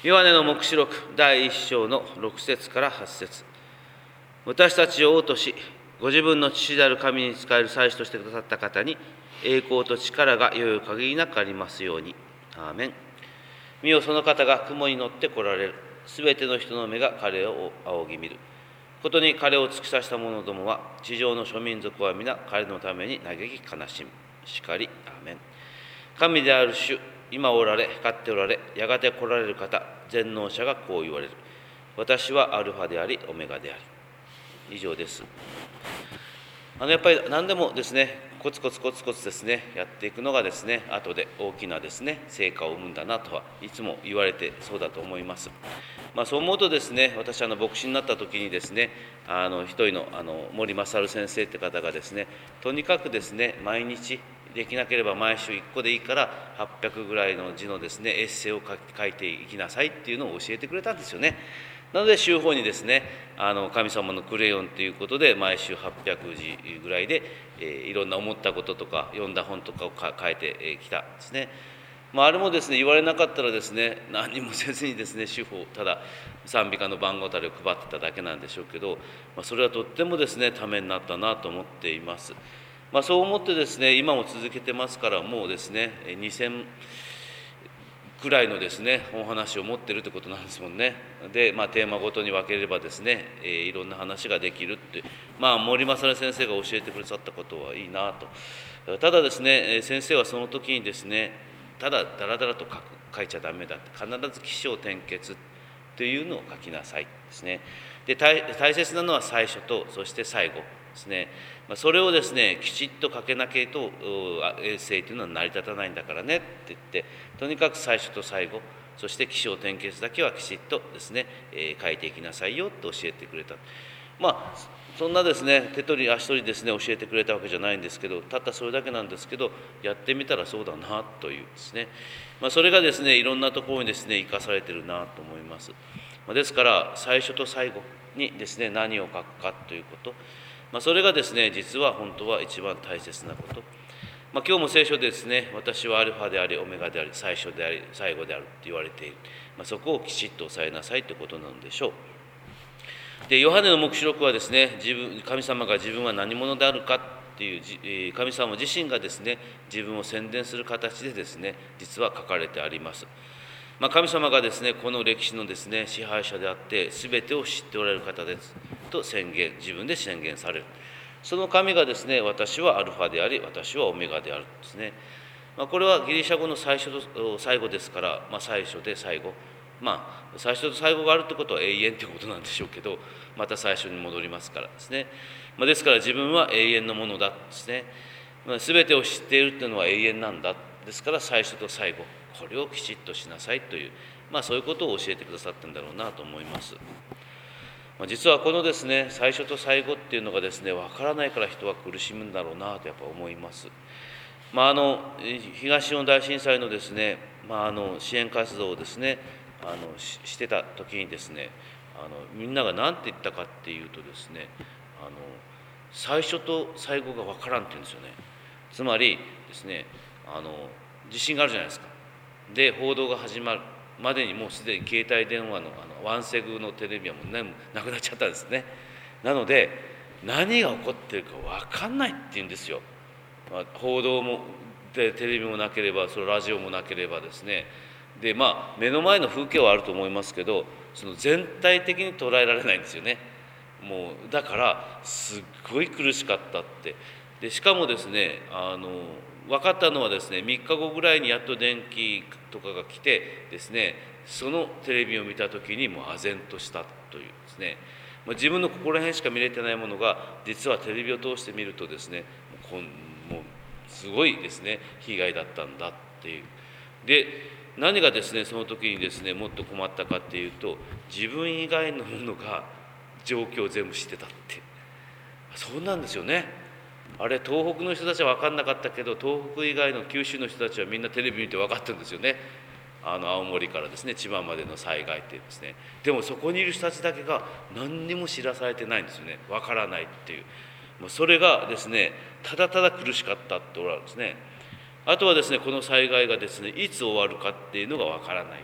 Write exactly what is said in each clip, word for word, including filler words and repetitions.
ヨハネの黙示録だいいっ章のろく節からはち節。私たちを王とし、ご自分の父である神に仕える祭司としてくださった方に、栄光と力がよよ限りなくありますように。アーメン。見よ、その方が雲に乗って来られる。すべての人の目が彼を仰ぎ見る。ことに彼を突き刺した者どもは、地上の諸民族は皆彼のために嘆き悲しむ。しかり。アーメン。神である主、今おられ、かっておられ、やがて来られる方、全能者がこう言われる。私はアルファであり、オメガであり。以上です。あのやっぱり何でもですね、コツコツコツコツですね、やっていくのがですね、後で大きなですね、成果を生むんだなとはいつも言われてそうだと思います。まあ、そう思うとですね、私あの牧師になった時にですね、あの一人のあの森勝先生って方がですね、とにかくですね、毎日できなければ毎週いっこでいいからはっぴゃくぐらいの字のですね、エッセイを書いていきなさいっていうのを教えてくれたんですよね。なので週報にですね、あの神様のクレヨンということで毎週はっぴゃくじぐらいで、えー、いろんな思ったこととか読んだ本とかを書いてきたんですね。まあ、あれもですね、言われなかったらですね、何もせずにですね、手法ただ賛美歌の番号たりを配ってただけなんでしょうけど、まあ、それはとってもですね、ためになったなと思っています。まあ、そう思ってですね、今も続けてますから、もうですね、にせんくらいのですね、お話を持ってるってことなんですもんね。で、まあ、テーマごとに分ければですね、えー、いろんな話ができるって、まあ、森勝先生が教えてくださったことはいいなと。ただですね、先生はその時にですね、ただだらだらと書く書いちゃダメだって、必ず起承転結というのを書きなさいですね。で 大, 大切なのは最初とそして最後ですね。それをですね、きちっと書けなきゃとエッセイというのは成り立たないんだからねって言って、とにかく最初と最後、そして起承転結だけはきちっとですね、えー、書いていきなさいよと教えてくれた。まあそんなですね、手取り足取りですね、教えてくれたわけじゃないんですけど、たったそれだけなんですけど、やってみたらそうだなというですね、まあ、それがですね、いろんなところにですね、生かされてるなと思います。まあ、ですから最初と最後にですね、何を書くかということ、まあ、それがですね、実は本当は一番大切なこと。まあ、今日も聖書でですね、私はアルファでありオメガであり、最初であり最後であると言われている、まあ、そこをきちっと抑えなさいということなのでしょう。でヨハネの黙示録はですね、自分神様が自分は何者であるかっていう神様自身がですね、自分を宣伝する形でですね、実は書かれてあります。まあ、神様がですね、この歴史のですね、支配者であって全てを知っておられる方ですと宣言、自分で宣言される。その神がですね、私はアルファであり私はオメガであるですね。まあ、これはギリシャ語の最初と最後ですから、まあ、最初で最後、まあ最初と最後があるってことは永遠ってことなんでしょうけど、また最初に戻りますからですね。まあ、ですから自分は永遠のものだですね。まあ、全てを知っているっていうのは永遠なんだ。ですから最初と最後、これをきちっとしなさいという、まあ、そういうことを教えてくださったんだろうなと思います。まあ、実はこのですね、最初と最後っていうのがですね、分からないから人は苦しむんだろうなとやっぱ思います。まあ、あの東日本大震災のですね、まあ、あの支援活動をですね、あの し, してた時にですね、あのみんなが何て言ったかっていうとですね、あの最初と最後が分からんって言うんですよね。つまりですね、あの地震があるじゃないですか。で報道が始まるまでにもうすでに携帯電話のあのワンセグのテレビはもう、ね、なくなっちゃったんですね。なので何が起こってるか分かんないって言うんですよ。まあ、報道もでテレビもなければ、そのラジオもなければですね、でまあ目の前の風景はあると思いますけど、その全体的に捉えられないんですよね。もうだからすっごい苦しかったって。でしかもですね、あの分かったのはですね、みっかごぐらいにやっと電気とかが来てですね、そのテレビを見た時にもう唖然としたというですね、まあ、自分のここら辺しか見れてないものが実はテレビを通して見るとですね、もうもうすごいですね、被害だったんだっていう。で何がですね、その時にですねもっと困ったかっていうと、自分以外のものが状況を全部知ってたって。そうなんですよね。あれ東北の人たちは分かんなかったけど、東北以外の九州の人たちはみんなテレビ見て分かってるんですよね。あの青森からですね千葉までの災害ってですね。でもそこにいる人たちだけが何にも知らされてないんですよね。分からないっていう、それがですね、ただただ苦しかったっておられるんですね。あとはですね、この災害がですねいつ終わるかっていうのが分からないってで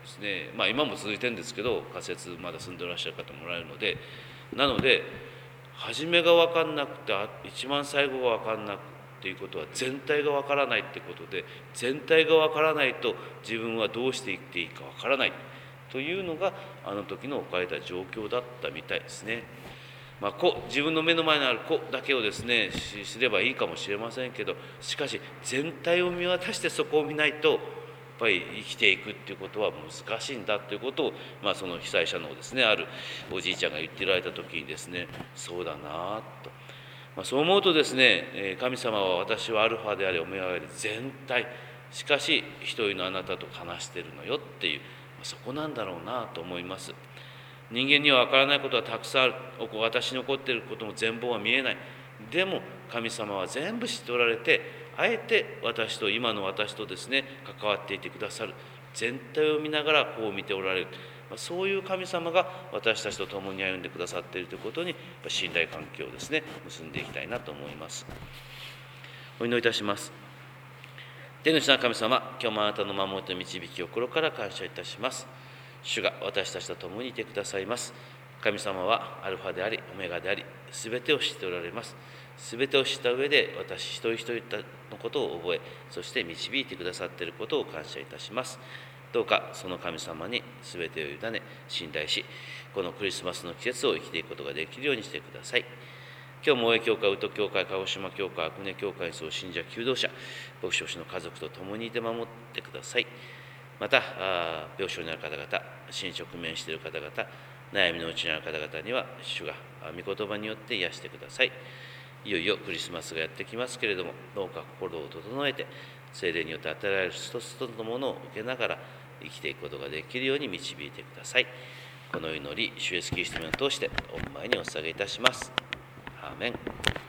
ですね、まあ今も続いてるんですけど、仮設まだ住んでらっしゃる方もおられるので、なので初めが分かんなくて一番最後が分かんなくっていうことは全体が分からないってことで、全体が分からないと自分はどうして生きていいか分からないというのがあの時の置かれた状況だったみたいですね。まあ、子自分の目の前にある子だけをですねすればいいかもしれませんけど、しかし全体を見渡してそこを見ないとやっぱり生きていくっていうことは難しいんだということを、まあ、その被災者のですねあるおじいちゃんが言ってられた時にですね、そうだなと、まあ、そう思うとですね、神様は私はアルファでありオメガであり全体、しかし一人のあなたと話してるのよっていう、そこなんだろうなと思います。人間には分からないことはたくさんある。私に起こっていることも全貌は見えない。でも神様は全部知っておられて、あえて私と今の私とですね関わっていてくださる。全体を見ながらこう見ておられる。そういう神様が私たちと共に歩んでくださっているということに信頼関係をですね結んでいきたいなと思います。お祈りいたします。天の地の神様、今日もあなたの守りと導きを心から感謝いたします。主が私たちと共にいてくださいます。神様はアルファでありオメガであり、すべてを知っておられます。すべてを知った上で私一人一人のことを覚え、そして導いてくださっていることを感謝いたします。どうかその神様にすべてを委ね信頼し、このクリスマスの季節を生きていくことができるようにしてください。今日も大江教会、宇都教会、鹿児島教会、阿久根教会にそう信者、求道者、牧師の家族と共にいて守ってください。また病床にある方々、死に直面している方々、悩みのうちにある方々には主が御言葉によって癒してください。いよいよクリスマスがやってきますけれども、どうか心を整えて聖霊によって与えられる一つ一つのものを受けながら生きていくことができるように導いてください。この祈り、主イエスキリストの名を通して御前にお捧げいたします。アーメン。